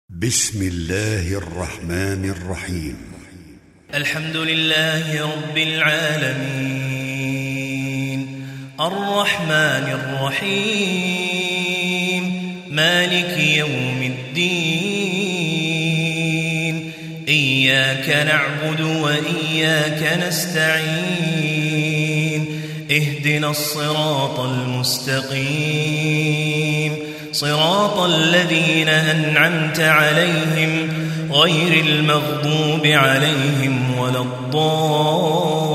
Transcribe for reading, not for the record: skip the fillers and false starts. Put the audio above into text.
بسم الله الرحمن الرحيم. الحمد لله رب العالمين، الرحمن الرحيم، مالك يوم الدين. إياك نعبد وإياك نستعين، اهدنا الصراط المستقيم، صراط الذين أنعمت عليهم غير المغضوب عليهم ولا الضالين.